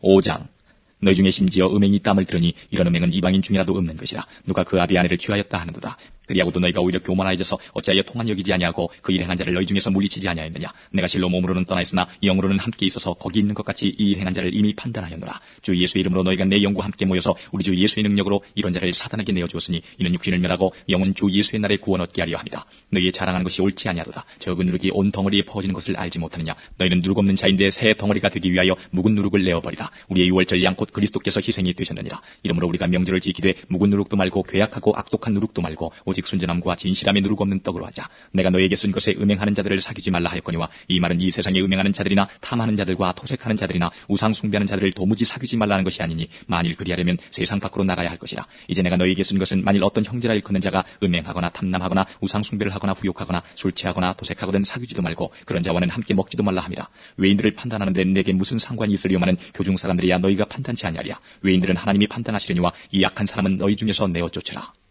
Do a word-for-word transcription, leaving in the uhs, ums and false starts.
오 장. 너희 중에 심지어 음행이 있다함을 들으니 이런 음행은 이방인 중이라도 없는 것이라. 누가 그 아비 아내를 취하였다 하는도다. 그리하고도 너희가 오히려 교만하여져서 어찌하여 통한 여기지 아니하고 그 일 행한 자를 너희 중에서 물리치지 아니하였느냐. 내가 실로 몸으로는 떠나 있으나 영으로는 함께 있어서 거기 있는 것 같이 이 일 행한 자를 이미 판단하였노라. 주 예수의 이름으로 너희가 내 영과 함께 모여서 우리 주 예수의 능력으로 이런 자를 사단에게 내어주었으니 이는 육신을 멸하고 영은 주 예수의 날에 구원 얻게 하려 함이다. 너희의 자랑하는 것이 옳지 아니하도다. 적은 누룩이 온 덩어리에 퍼지는 것을 알지 못하느냐. 너희는 누룩 없는 자인데 새 덩어리가 되기 위하여 묵은 누룩을 내어버리라. 우리의 유월절 양 곧 그리스도께서 희생이 되셨느니라. 이러므로 우리가 명절을 지키되 묵은 누룩도 말고 괴악하고 악독한 누룩도 말고 오직 순전함과 진실함의 누룩 없는 떡으로 하자. 내가 너에게 쓴 것에 음행하는 자들을 사귀지 말라 하였거니와 이 말은 이 세상에 음행하는 자들이나 탐하는 자들과 토색하는 자들이나 우상 숭배하는 자들을 도무지 사귀지 말라는 것이 아니니 만일 그리하려면 세상 밖으로 나가야 할 것이라. 이제 내가 너에게 쓴 것은 만일 어떤 형제라 일컫는 자가 음행하거나 탐남하거나 우상 숭배를 하거나 후욕하거나 술 취하거나 도색하거든 사귀지도 말고 그런 자와는 함께 먹지도 말라 함이라. 외인들을 판단하는데 내게 무슨 상관이 있으리요마는 교중 사람들이야 너희가 판단치 아니하랴. 외인들은 하나님이 판단하시려니와 이 약한 사람은 너희 중에서 내어 쫓으라.